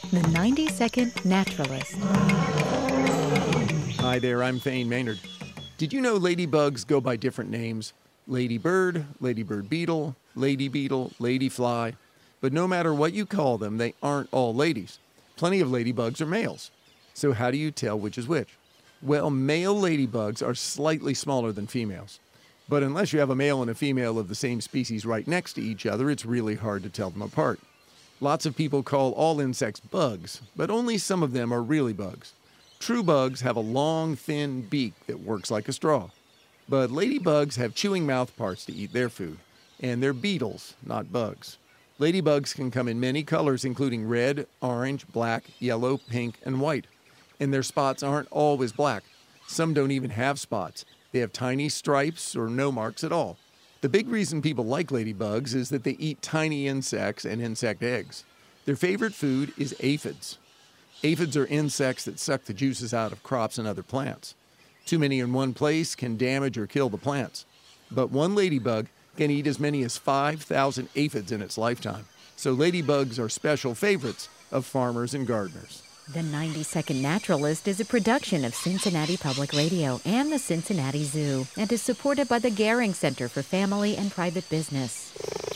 The 90-Second Naturalist. Hi there, I'm Thane Maynard. Did you know ladybugs go by different names? Ladybird, ladybird beetle, lady beetle, lady fly. But no matter what you call them, they aren't all ladies. Plenty of ladybugs are males. So how do you tell which is which? Well, male ladybugs are slightly smaller than females. But unless you have a male and a female of the same species right next to each other, it's really hard to tell them apart. Lots of people call all insects bugs, but only some of them are really bugs. True bugs have a long, thin beak that works like a straw. But ladybugs have chewing mouth parts to eat their food, and they're beetles, not bugs. Ladybugs can come in many colors, including red, orange, black, yellow, pink, and white. And their spots aren't always black. Some don't even have spots. They have tiny stripes or no marks at all. The big reason people like ladybugs is that they eat tiny insects and insect eggs. Their favorite food is aphids. Aphids are insects that suck the juices out of crops and other plants. Too many in one place can damage or kill the plants. But one ladybug can eat as many as 5,000 aphids in its lifetime. So ladybugs are special favorites of farmers and gardeners. The 90-Second Naturalist is a production of Cincinnati Public Radio and the Cincinnati Zoo and is supported by the Gehring Center for Family and Private Business.